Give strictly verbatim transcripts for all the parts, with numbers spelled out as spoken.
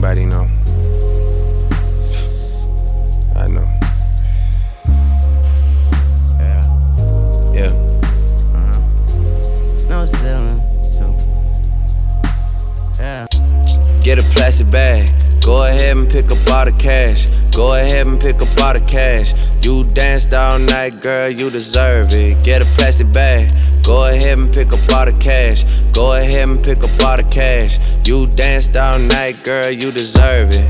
anybody know. I know. Yeah. Yeah. Uh-huh. No selling, too. Yeah. Get a plastic bag. Go ahead and pick up all the cash. Go ahead and pick up all the cash. You danced all night, girl, you deserve it. Get a plastic bag. Go ahead and pick up all the cash. Go ahead and pick up all the cash. You danced all night, girl, you deserve it.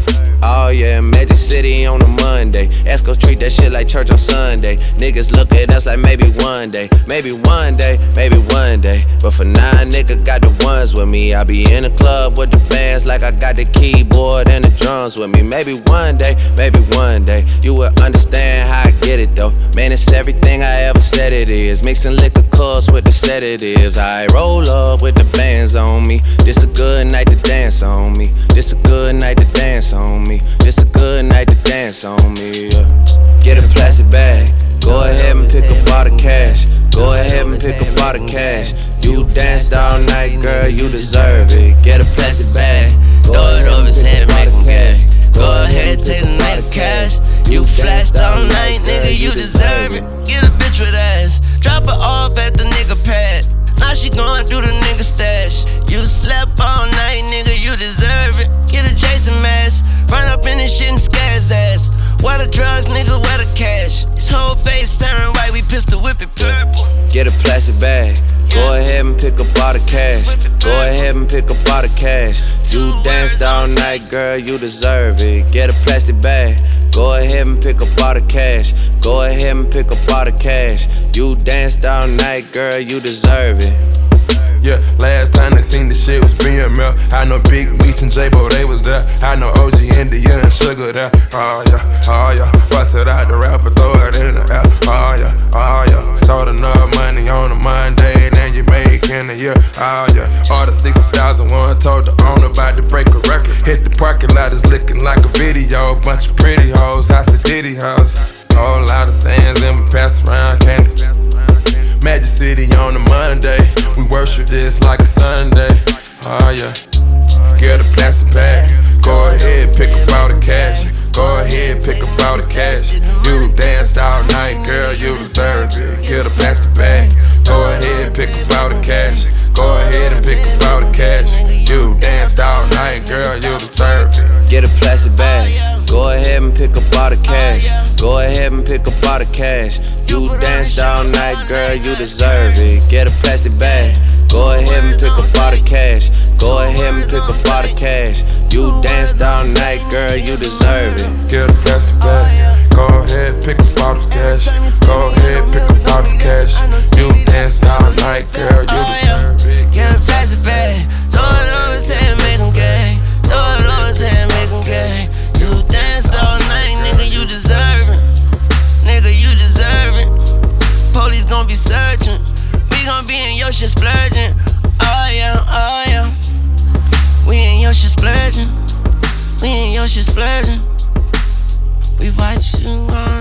Oh yeah, Magic City on a Monday. Esco treat that shit like church on Sunday. Niggas look at us like maybe one day. Maybe one day, maybe one day. But for now, nigga got the ones with me. I be in the club with the bands like I got the keyboard and the drums with me. Maybe one day, maybe one day you will understand how I get it though. Man, it's everything I ever said it is. Mixing liquor course with the sedatives. I roll up with the bands on me. This a good night to dance on me. This a good night to dance on me. This a good night to dance on me, yeah. Get a plastic bag. Go ahead and pick up all the cash. Go ahead and pick up all the cash. You danced all night, girl, you deserve it. Get a plastic bag. Throw it over his head, make him gag. Go ahead, take the night of cash. You flashed all night, nigga, you deserve it. Get a bitch with ass. Drop her off at the nigga pad. Now she going through the nigga stash. You slept all night, nigga, you deserve it. Get a Jason mask. Run up in this shit and scare his ass. Where the drugs, nigga, where the cash? His whole face turning white, we pistol whip it purple. Get a plastic bag. Go ahead and pick up all the cash. Go ahead and pick up all the cash. You danced all night, girl, you deserve it. Get a plastic bag. Go ahead and pick up all the cash. Go ahead and pick up all the cash. You danced all night, girl, you deserve it. Yeah, last time they seen the shit was B M L. I know Big Meech and J-Bo, they was there. I know O G, India, and Sugar there. Oh yeah, oh yeah. Bust it out the rapper, throw it in the air. Oh yeah, oh yeah. Throw enough money on a Monday, then you make in a year. Oh yeah. Order sixty thousand one, told the owner about to break a record. Hit the parking lot, it's looking like a video. Bunch of pretty hoes, house of Diddy house. Whole lot of sands and we pass around candy. Magic City on a Monday, we worship this like a Sunday. Oh yeah, get a plastic bag. Go ahead, pick up all the cash. Go ahead, pick up all the cash. You danced all night, girl, you deserve it. Get a plastic bag. Go ahead, pick up all the cash. Go ahead and pick up all the cash. You danced all night, girl, you deserve it. Get a plastic bag. Go ahead and pick up all the cash. Go ahead and pick up all the cash. You danced all night, girl, you deserve it. Get a plastic bag. Go ahead and pick up all the cash. Go ahead and pick up all the cash. You danced all night, girl, you deserve it. Get a plastic bag. Go ahead, pick up all this cash. Go ahead, pick up all this cash. You danced all night, girl, you deserve it. Get a plastic bag. Throw it over his head, make him gay. Throw it over his head, make him gay. You danced all night, nigga, you deserve it. Nigga, you deserve it. Police gon' be searching. We gon' be in your shit splurging. Oh yeah, oh yeah. We in your shit splurging. We in your shit splurging. We watch you run.